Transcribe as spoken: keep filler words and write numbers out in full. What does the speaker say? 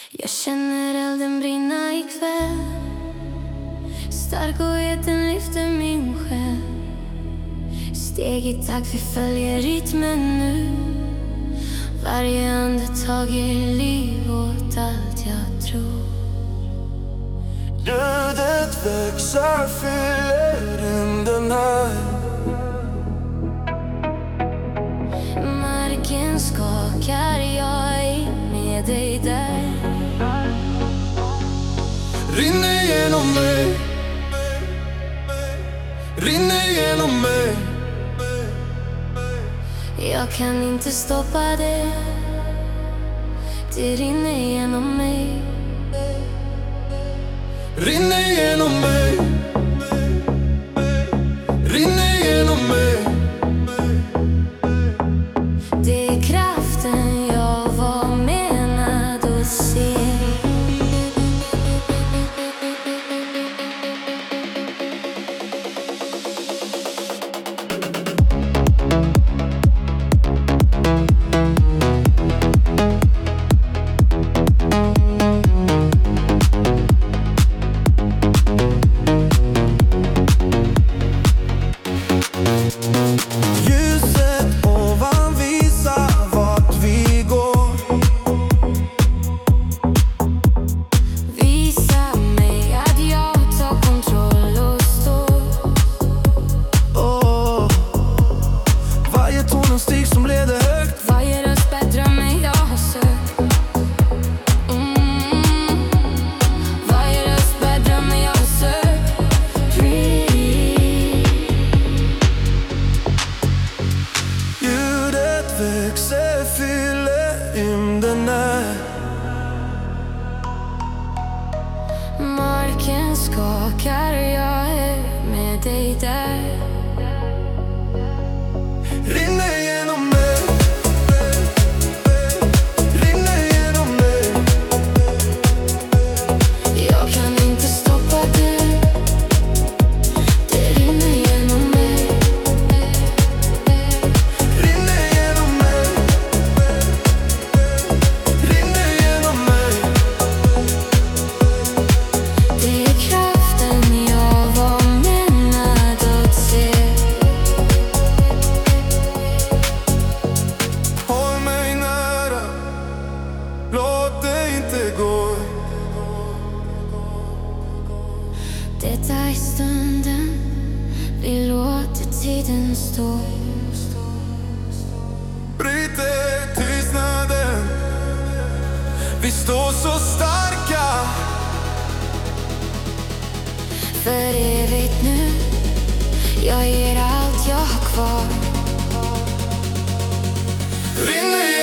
Jag känner elden brinna ikväll. Stark och heten lyfter min själ. Steg i takt, vi följer rytmen nu. Varje andetag ger liv åt allt jag tror. Ljudet växer, fyller rymden här. Marken skakar, jag är med dig där. Rinner genom mig, rinner genom mig. Jag kan inte stoppa det. Det rinner genom mig. Rinner genom mig, rinner genom mig. Det är kraften jag var menad att se. Ljuset ovan visar vart vi går. Visa mig att jag tar kontroll och står. Oh. Varje ton stig som leder högt. Varje röst bättrar mig, jag har sökt. mm. Varje röst bättrar mig, jag har sökt. Ljudet växer, fyller rymden här. Marken skakar, jag är med dig där. Rinner genom mig, rinner genom mig. Jag kan inte stoppa det. Det rinner genom mig. Rinner genom mig, rinner genom mig. Det är kraften jag var menad att se. Håll mig nära, låt det inte gå. Detta är stunden, vi låter tiden stå. Bryter tystnaden, vi står så starka. För evigt nu, jag ger allt jag har kvar. Rinner